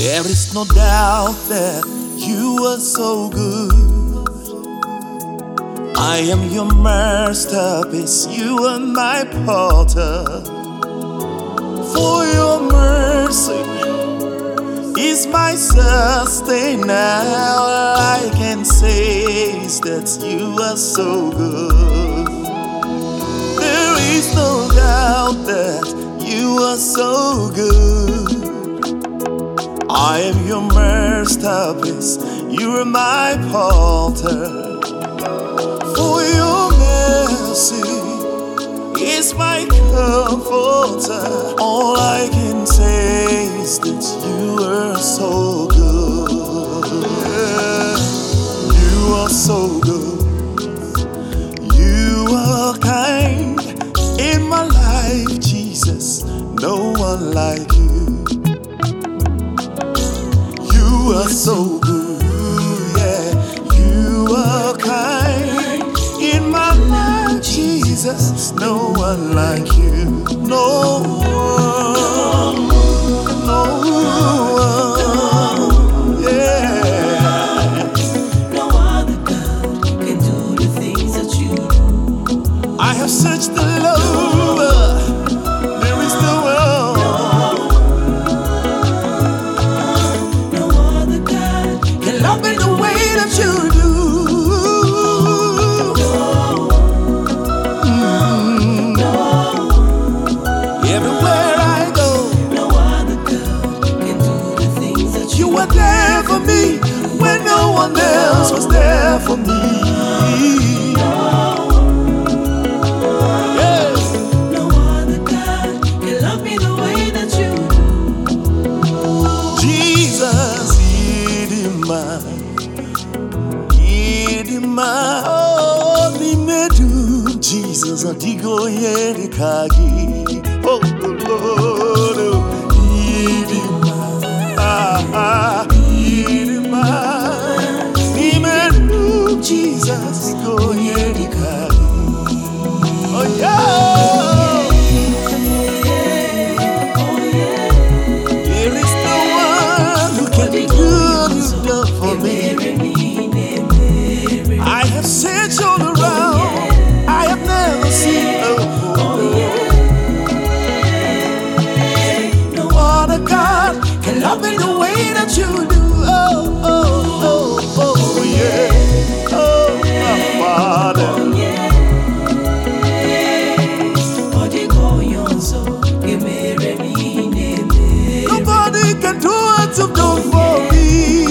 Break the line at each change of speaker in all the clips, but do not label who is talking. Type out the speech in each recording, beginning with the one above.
There is no doubt that you are so good. I am your masterpiece, you are my potter. For your mercy is my sustainer. All I can say is that you are so good. There is no doubt that you are so good. I am your masterpiece, you are my potter. For your mercy is my comforter. All I can say is that you are so good. You are so good. You are kind. In my life, Jesus, no one like you. You are so good, yeah. You are kind. In my life, Jesus, no one like you. No one, no one, yeah.
No other God can do the things that you do.
I have searched the Lord, there is no one. Love me the way that you do. Everywhere I go,
no other God can do the things that
you were there for me when no one else was there for me.
No other God can love me the way that you do.
Jesus, Idima, oh, Nimedu, Jesus, Adigo Yerikagi, oh, Lord, Idima, Nimedu, Jesus, Adigo Yerikagi, oh, yeah. There is no one who can do what you've done for me. I have searched all around, I have never seen no other God can love me the way that you do. Oh, oh, oh, oh, yeah. Oh, my Father. Nobody can do what you've done for me.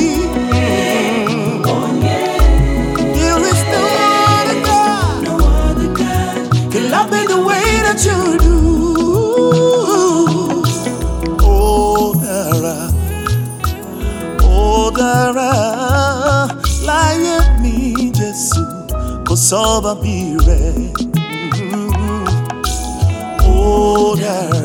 You do. Oh, Dara, láyé mi Jésù, kò sọ́ba bí rẹ̀. Oh,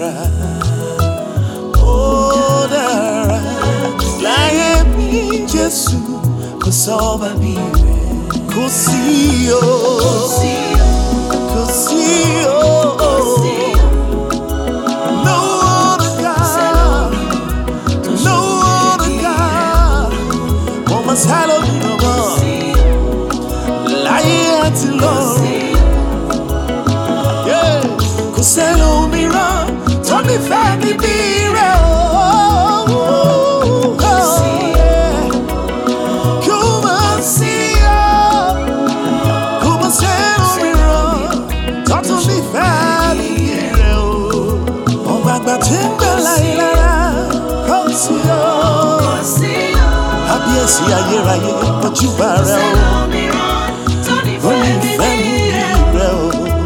Dara, láyé mi Jésù, kò sọ́ba bí rẹ̀. Kò sí o, kò sí o. Hello, láyé àti lọ́run, yeah. Kò sẹ́lòmíràn tó nífẹ̀ẹ́ mi bí rẹ̀ o. Kò mà sí o, kò mà sẹ́lòmíràn tó tún nífẹ̀ẹ́ mi bí rẹ̀ o. Ọ̀gbàgbà tí ń bẹ láyé lára, kò sí o. Kábíyèsí ayérayé ojúbà rẹ o, onífẹ́ mi rẹ o.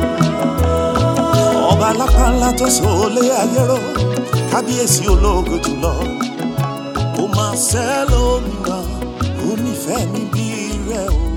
Ọba alápàlà tó sọlé ayé ró, kábíyèsí ológo jùlọ. Kò máa sẹ́lòmíràn, onífẹ́ mi bí rẹ o.